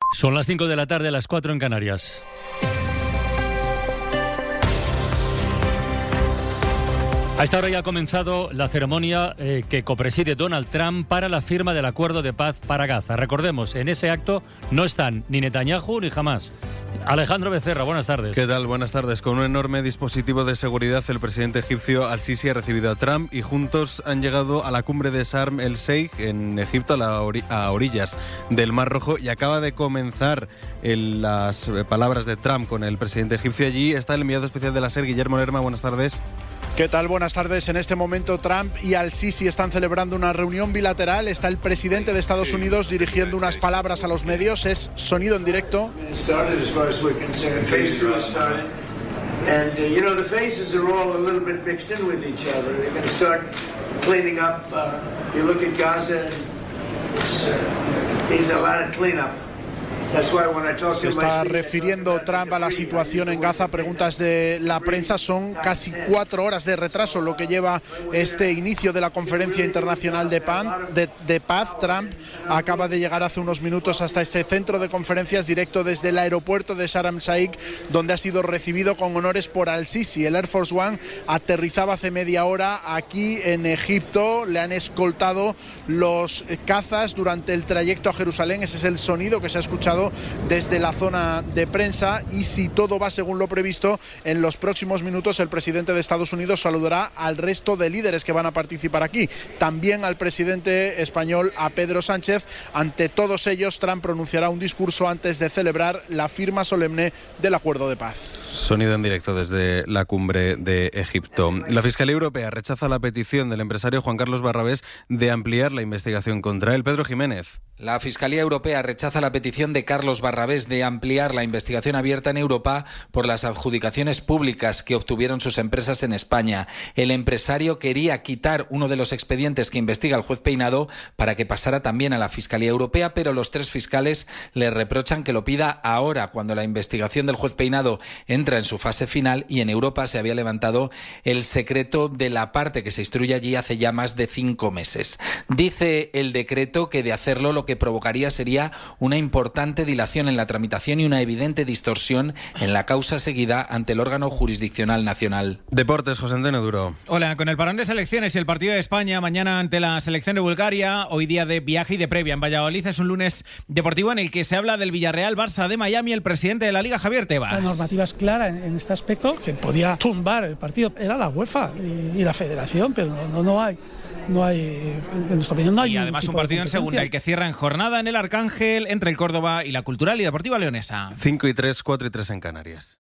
Son las 5 de la tarde, las 4 en Canarias. A esta hora ya ha comenzado la ceremonia que copreside Donald Trump para la firma del acuerdo de paz para Gaza. Recordemos, en ese acto no están ni Netanyahu ni Hamás. Alejandro Becerra, buenas tardes. ¿Qué tal? Buenas tardes. Con un enorme dispositivo de seguridad, el presidente egipcio Al-Sisi ha recibido a Trump y juntos han llegado a la cumbre de Sharm el-Sheikh en Egipto, a orillas del Mar Rojo, y acaba de comenzar las palabras de Trump con el presidente egipcio. Allí está el enviado especial de la SER, Guillermo Lerma. Buenas tardes. ¿Qué tal? Buenas tardes. En este momento Trump y Al-Sisi están celebrando una reunión bilateral. Está el presidente de Estados Unidos dirigiendo unas palabras a los medios. Es sonido en directo. Se está refiriendo Trump a la situación en Gaza. Preguntas de la prensa. Son casi 4 horas de retraso lo que lleva este inicio de la conferencia internacional de paz. Trump acaba de llegar hace unos minutos hasta este centro de conferencias directo desde el aeropuerto de Sharm el-Sheikh, donde ha sido recibido con honores por Al-Sisi. El Air Force One aterrizaba hace media hora aquí en Egipto. Le han escoltado los cazas durante el trayecto a Jerusalén. Ese es el sonido que se ha escuchado desde la zona de prensa, y si todo va según lo previsto, en los próximos minutos el presidente de Estados Unidos saludará al resto de líderes que van a participar aquí. También al presidente español, a Pedro Sánchez. Ante todos ellos, Trump pronunciará un discurso antes de celebrar la firma solemne del acuerdo de paz. Sonido en directo desde la cumbre de Egipto. La Fiscalía Europea rechaza la petición del empresario Juan Carlos Barrabés de ampliar la investigación contra él. Pedro Jiménez. La Fiscalía Europea rechaza la petición de Carlos Barrabés de ampliar la investigación abierta en Europa por las adjudicaciones públicas que obtuvieron sus empresas en España. El empresario quería quitar uno de los expedientes que investiga el juez Peinado para que pasara también a la Fiscalía Europea, pero los 3 fiscales le reprochan que lo pida ahora, cuando la investigación del juez Peinado entra en su fase final y en Europa se había levantado el secreto de la parte que se instruye allí hace ya más de 5 meses. Dice el decreto que de hacerlo lo que provocaría sería una importante dilación en la tramitación y una evidente distorsión en la causa seguida ante el órgano jurisdiccional nacional. Deportes, José Antonio Duro. Hola, con el parón de selecciones y el partido de España mañana ante la selección de Bulgaria, hoy día de viaje y de previa en Valladolid, es un lunes deportivo en el que se habla del Villarreal Barça de Miami. El presidente de la Liga, Javier Tebas. La normativa es clara en este aspecto. Quien podía tumbar el partido era la UEFA y la Federación, pero no hay, en nuestra opinión no hay. Y además un partido en segunda, el que cierra en jornada en el Arcángel entre el Córdoba y la Cultural y Deportiva Leonesa. 5 y 3, 4 y 3 en Canarias.